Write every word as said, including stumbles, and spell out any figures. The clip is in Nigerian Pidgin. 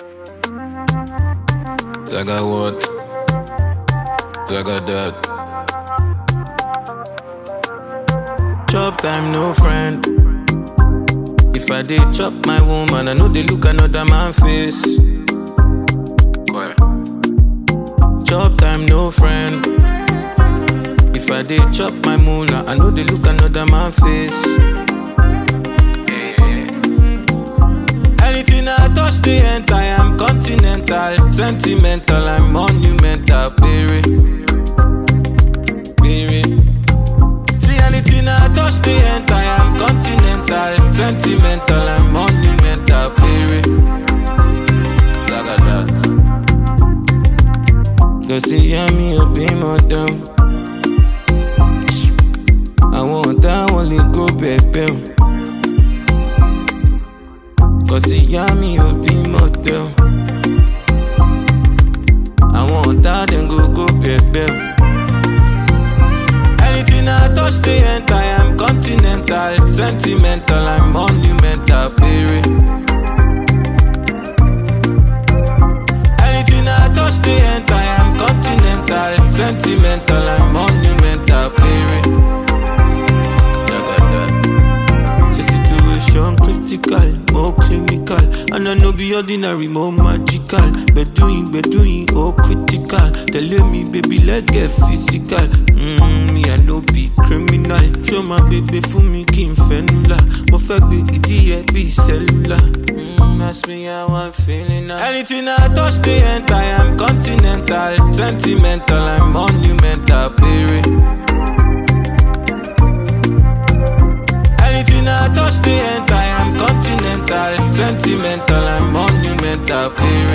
Zaga what? Zaga that. Chop time, no friend. If I did chop my woman, I know they look another man face. Quoi? Chop time, no friend. If I did chop my moolah, I know they look another man face. Anything I touch, they enter. I am continental, sentimental, I'm monumental, baby. Baby. See anything I touch, they enter. I am continental, sentimental, I'm monumental, baby. Zaga that. Cause see, I'm here, be more dumb. I want that only go, baby. Cause the yummy will be model. I want that then go go baby. Anything I touch they enter. I am continental, sentimental, I'm monumental, baby. Anything I touch they enter. I am continental, sentimental, I'm monumental, baby. Situation critical, more clinical, and I know be ordinary, more magical. Bedouin, Bedouin, oh critical. Telling me, baby, let's get physical. Mmm, me I no be criminal. Show my baby for me, Kim Fenula. Mo fek be idiot, be cellular. Mmm, ask me how I'm feeling now. Anything I touch, they enter. I am continental, sentimental, I'm monumental, baby. Anything I touch, they enter. I am continental, sentimental, I'm monumental, baby.